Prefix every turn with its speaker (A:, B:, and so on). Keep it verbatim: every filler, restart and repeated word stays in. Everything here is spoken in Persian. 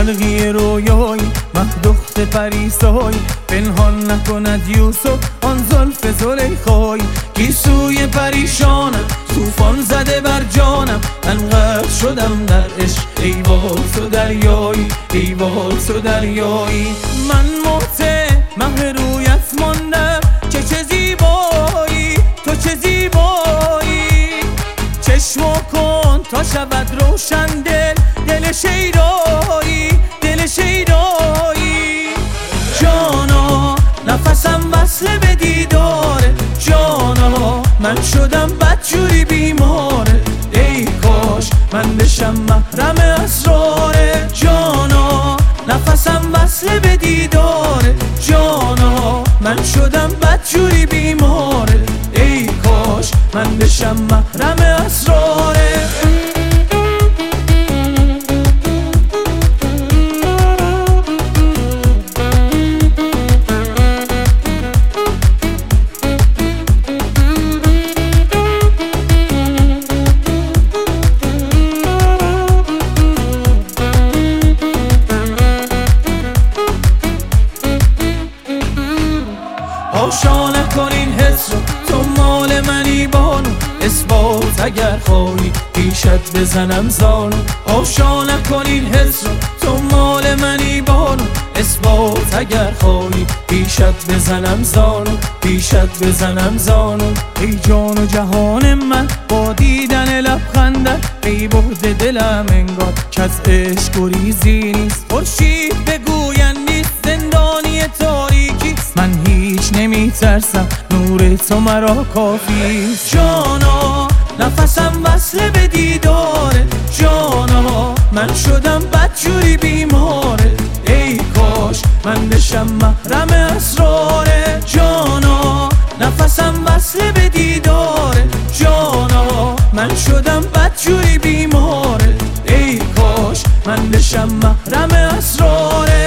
A: حلقی رویای مهدخت پریسای، پنهان نکند یوسف آن زلف زلیخای. گیسوی پریشانم طوفان زده بر جانم، من غرق شدم در عشق ای وای تو دریایی، ای وای تو دریایی. من محته مه رویت ماندم که چه زیبایی، تو چه زیبایی. چشمو کن تا شود روشن دل، دل شیدایی، دل شیدایی. جانا نفسم وصل به دیداره، جانا من شدم بدجوری بیماره. ای کاش من بشم محرم اسراره، جانا نفسم وصل به دیداره. جانا من شدم بدجوری بیماره، ای کاش من بشم محرم اسراره. آشا نکن این حس رو، تو مال منی بانو. اثبات اگر خواهی پیشت بزنم زانو. آشا نکن این حس رو، تو مال منی بانو. اثبات اگر خواهی پیشت بزنم زانو، پیشت بزنم زانو. ای جان و جهان من با دیدن لبخندت، ای بعد دلم انگار که از عشق گریزی نیست. خورشید بگوین نیست زندانی تاریکی، من هیچ نمی ترسم نور تو مرا کافی. جانا نفسم وصل به دیداره، جانا من شدم بدجوری بیماره. ای کاش من بشم محرم اسراره، جانا نفسم وصل به دیداره. جانا من شدم بدجوری بیماره، ای کاش من بشم محرم اسراره.